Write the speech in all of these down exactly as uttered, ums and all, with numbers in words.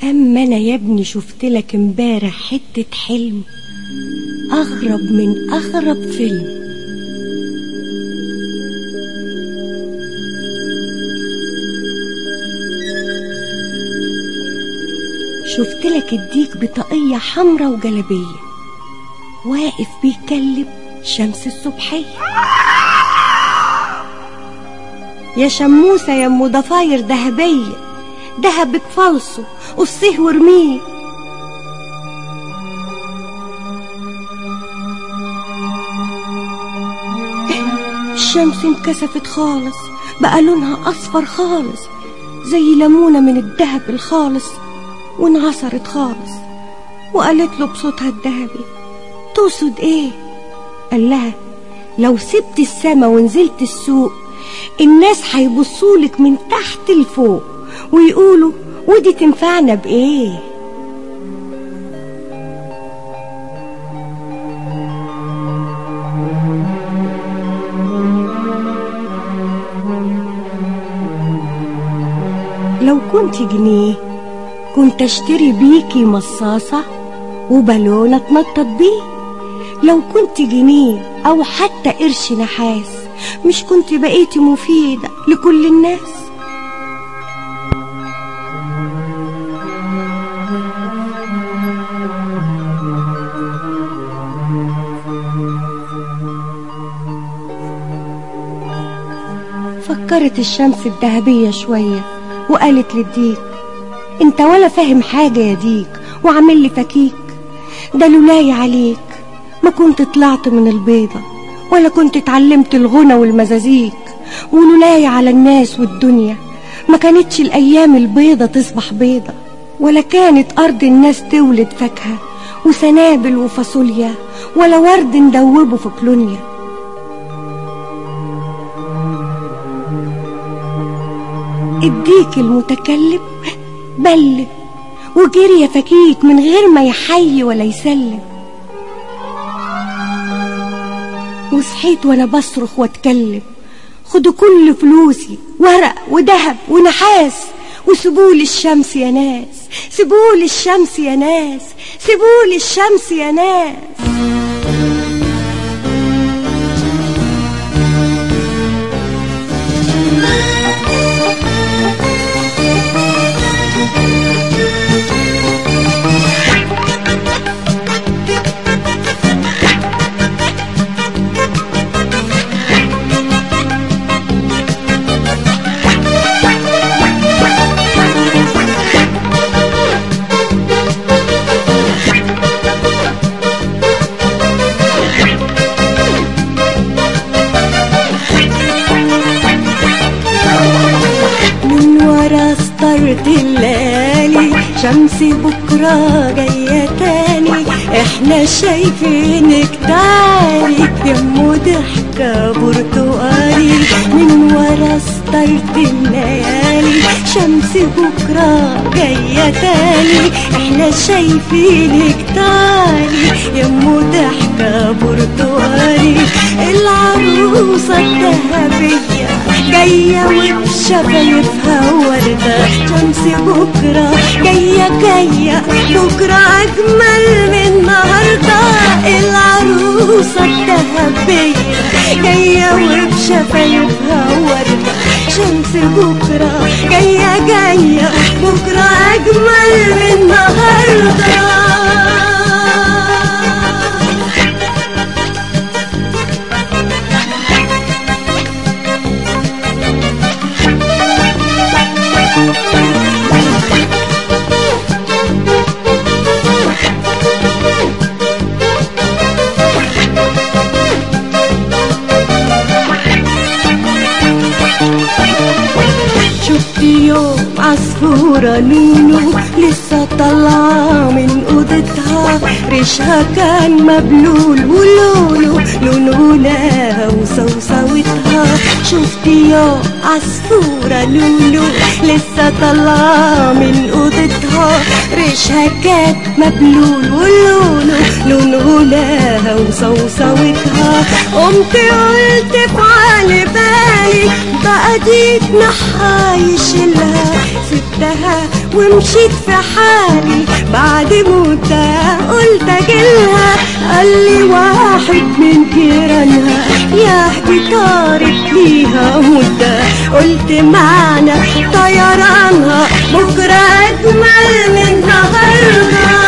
اما انا يا ابني شفت لك امبارح حتة حلم اغرب من اغرب فيلم. شفت لك الديك بطاقية حمرا وجلبية واقف بيكلم شمس الصبحية. يا شموسة يا ام ضفاير دهبية، دهبك فلصه قصيه وارميه. الشمس انكسفت خالص، بقى لونها اصفر خالص زي ليمونة من الدهب الخالص، وانعصرت خالص. وقالت له بصوتها الذهبي: تقصد ايه؟ قال لها: لو سبت السما ونزلت السوق الناس هيبصولك من تحت لفوق ويقولوا ودي تنفعنا بايه؟ لو كنت جنيه كنت اشتري بيكي مصاصة وبالونة اتنطط بيه. لو كنت جنيه او حتى قرش نحاس مش كنت بقيتي مفيدة لكل الناس. فكرت الشمس الذهبية شوية وقالت للديك: انت ولا فاهم حاجة يا ديك وعامل لي فكيك. ده لولاي عليك ما كنت طلعت من البيضة ولا كنت اتعلمت الغنى والمزازيك، ولولاي على الناس والدنيا ما كانتش الايام البيضة تصبح بيضة، ولا كانت ارض الناس تولد فاكهة وسنابل وفاصوليا، ولا ورد ندوبه في كلونيا. الديك المتكلم بل وجري يا فكيك من غير ما يحيي ولا يسلم. وصحيت وانا بصرخ واتكلم: خدوا كل فلوسي ورق وذهب ونحاس وسيبولي الشمس يا ناس، سيبولي الشمس يا ناس، سيبولي الشمس يا ناس. الليالي شمسي بكرة جاية تاني، احنا شايفينك تعالي يمو ضحكة برتقالي. من ورا ستارة الليالي شمسي بكرة جاية تاني، احنا شايفينك تعالي يمو ضحكة برتقالي. العروسة الذهبية جاية وبشفايفها وردة، شمس بكرة جاية جاية بكرة أجمل من النهاردة. العروسة الذهبية جاية وبشفايفها وردة، شمس بكرة جاية جاية بكرة أجمل من النهاردة. عصفورة لولو لسه طالعة من أوضتها، ريشها كان مبلول ولولو لونه لها وصوصوتها. شفتي يا عصفورة لولو لسه طالعة من أوضتها، ريشها كان مبلول ولونه لونه لها وصوصوتها. قمت قلت في عالي بالي بقى دي جناحها يشيلها، سبتها ومشيت في حالي، بعد موتها قلت اجيلها، قال لي واحد من جيرانها يا دي طارت ليها مدة، قلت معنى طيرانها بكرة أجمل من النهارده.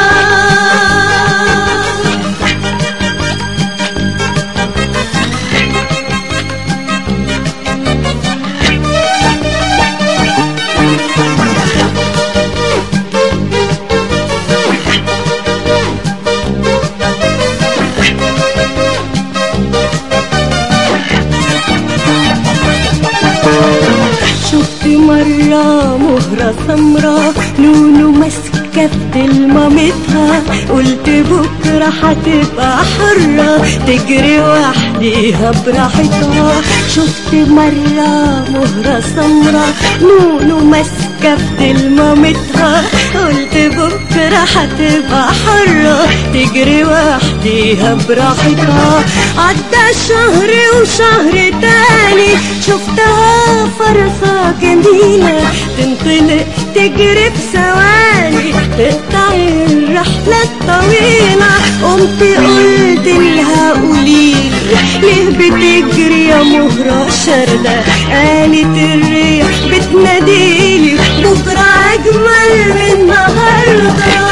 شفت مرة مهرة سمرة نونو ماسكة في مامتها، قلت بكرة هتبقى حرة تجري وحديها براحتها. شفت مرة مهرة سمرة نونو ماسكة في مامتها، قلت بكرة هتبقى حرة تجري وحديها براحتها. عدى شهر وشهر تاني شفتها فرصة جميلة تنطلق تجري بثواني تقطع الرحلة الطويلة. قمت قلت لها قوليلي ليه بتجري يا مهرة شاردة، قالت الريح بتناديلي بكرة أجمل من النهارده.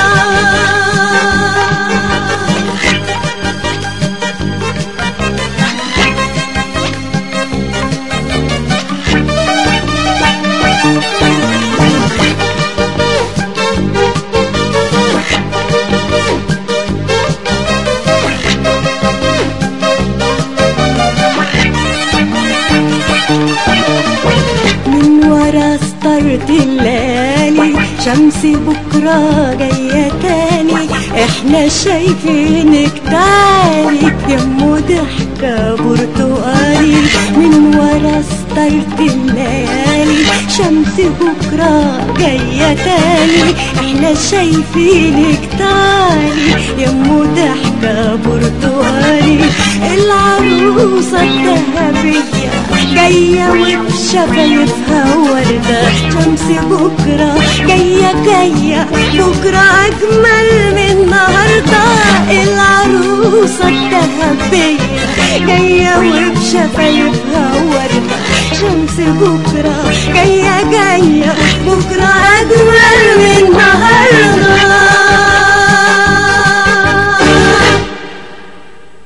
من ورا ستارة الليالي شمس بكرة جاية تاني، احنا شايفينك تعالي يمو ضحكة برتقالي. من ورا ستارة الليالي شمس بكرة جاية تاني، احنا شايفينك تعالي يمو ضحكة برتقالي. العروسة الذهبية جاية وبشفايفها وردة، شمس بكرة جاية جاية بكرة أجمل من النهارده. العروسة الذهبية جاية وبشفايفها وردة، شمس بكرة جاية جاية بكرة أجمل من النهارده.